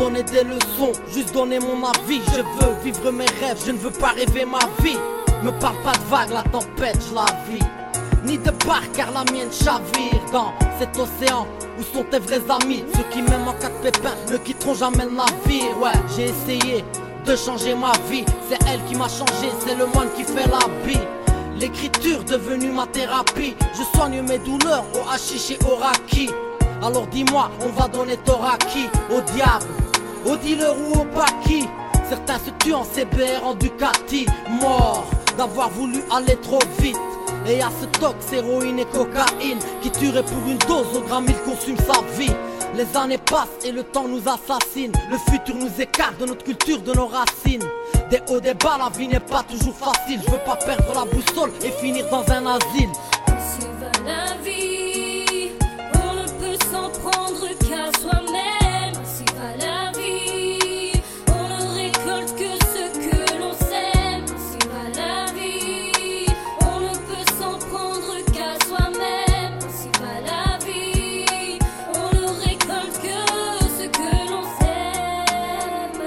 donner des leçons, juste donner mon avis. Je veux vivre mes rêves, je ne veux pas rêver ma vie. Me parle pas de vagues, la tempête, je la vis. Ni de barque, car la mienne chavire dans cet océan. Où sont tes vrais amis? Ceux qui même en cas de pépin ne quitteront jamais le navire. Ouais, j'ai essayé de changer ma vie. C'est elle qui m'a changé, c'est le moine qui fait l'habit. L'écriture devenue ma thérapie. Je soigne mes douleurs au hashish et au raki. Alors dis-moi, on va donner tort à qui? Au diable, au dealer ou au paquis? Certains se tuent en CBR, en Ducati. Mort d'avoir voulu aller trop vite. Et à ce tox, héroïne et cocaïne qui tuerait pour une dose au gramme, il consume sa vie. Les années passent et le temps nous assassine. Le futur nous écarte de notre culture, de nos racines. Des hauts, des bas, la vie n'est pas toujours facile. Je veux pas perdre la boussole et finir dans un asile. Ainsi va la vie, on ne peut s'en prendre qu'à soi-même. Ainsi va la vie, on ne récolte que ce que l'on sème. Ainsi va la vie, on ne peut s'en prendre qu'à soi-même. Ainsi va la vie, on ne récolte que ce que l'on sème.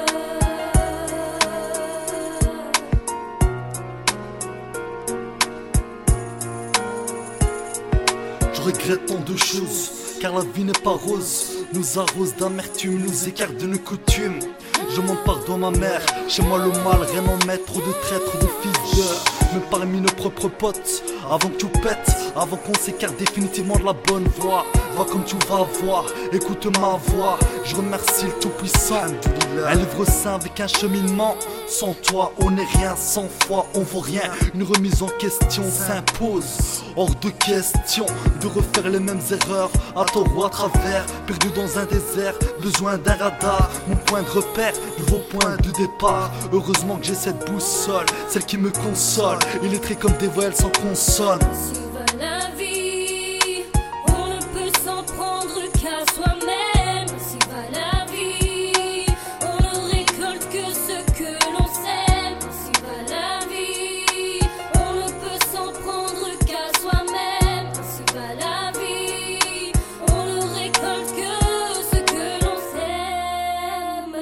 Je regrette tant de choses, car la vie n'est pas rose. Nous arrose d'amertume, nous écarte de nos coutumes. Je m'en pardonne ma mère, chez moi le mal, rien en met. Trop de traîtres, de fils d'heure, même parmi nos propres potes. Avant que tu pètes, avant qu'on s'écarte définitivement de la bonne voie. Va comme tu vas voir, écoute ma voix. Je remercie le Tout-Puissant. Un livre saint avec un cheminement. Sans toi, on n'est rien, sans foi, on vaut rien. Une remise en question s'impose. Hors de question de refaire les mêmes erreurs, à tort ou à travers. Perdu dans un désert, besoin d'un radar. Mon point de repère, nouveau point de départ. Heureusement que j'ai cette boussole, celle qui me console. Illettré comme des voyelles sans consonne. Ainsi va la vie, on ne peut s'en prendre qu'à soi-même. Ainsi va la vie, on ne récolte que ce que l'on sème. Ainsi va la vie, on ne peut s'en prendre qu'à soi-même. Ainsi va la vie, on ne récolte que ce que l'on sème.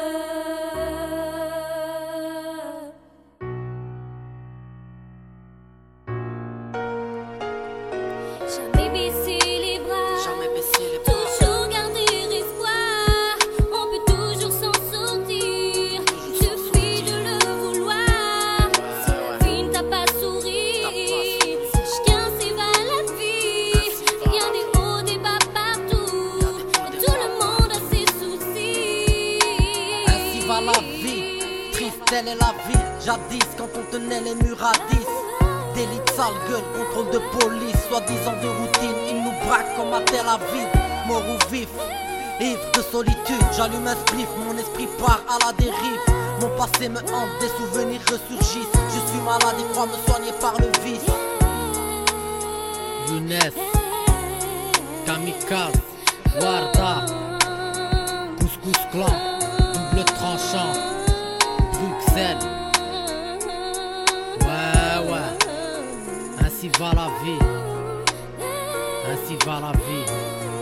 Jamais baisser les bras, Jamais baisser les bras. toujours garder espoir. On peut toujours s'en sortir, suffit de le vouloir. Si la vie ne t'a pas souri, sache qu'ainsi va la vie. Il y a des hauts, des bas partout, et tout le monde a ses soucis. Ainsi va la vie, triste telle est la vie. Jadis quand on tenait les murs à 10. Délit de sale gueule, contrôle de police, soi-disant de routine. Ils nous braquent comme à Tel Aviv, mort ou vif. Ivre de solitude, j'allume un spliff, mon esprit part à la dérive. Mon passé me hante, des souvenirs ressurgissent. Je suis malade et crois me soigner par le vice. Younes, Kamikaze, Warda, Couscous Clan, double tranchant, Bruxelles. Ouais, ouais, ainsi va la vie, ainsi va la vie.